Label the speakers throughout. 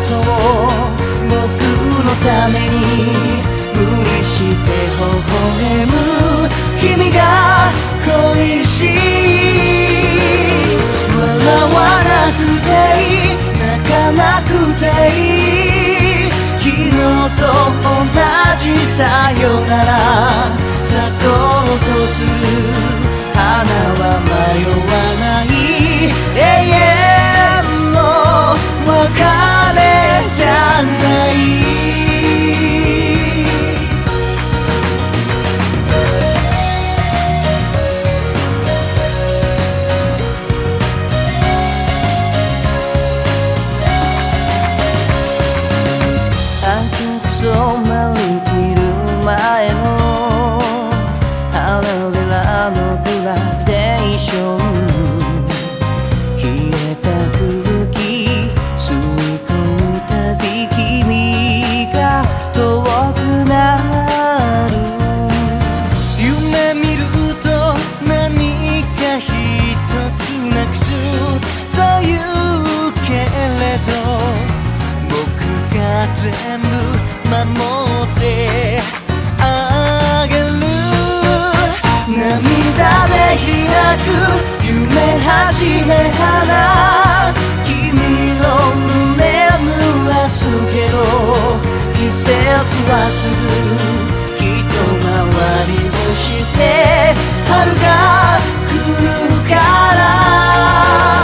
Speaker 1: そう僕のために無理して微笑む君が恋しい。笑わなくていい、泣かなくていい、昨日と同じさよなら咲こうとする花は迷わない、永遠の別れじゃない。染まりきる前の花びらのグラデーション、冷えた空気吸い込むたび君が遠くなる。夢見ると何か一つなくすというけれど、僕が全部守ってあげる。涙で開く夢始め花、君の胸濡らすけど季節はすぐ一回りをして春が来るから、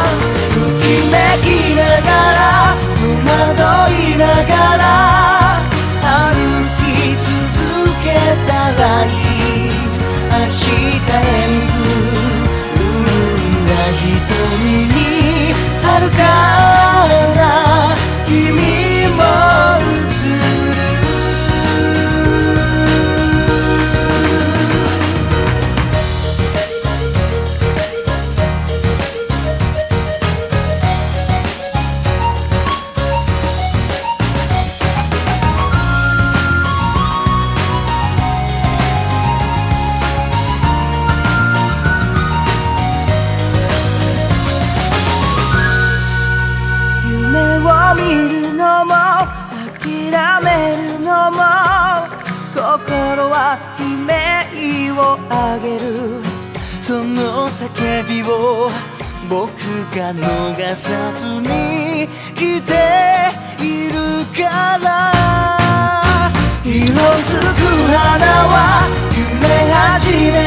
Speaker 1: ときめきながら戸惑いながら歩き続けたらいい。明日へ向く潤んだ瞳に春から君も映る。見るのも諦めるのも心は悲鳴をあげる。その叫びを僕が逃さずに来ているから、色づく花は夢始め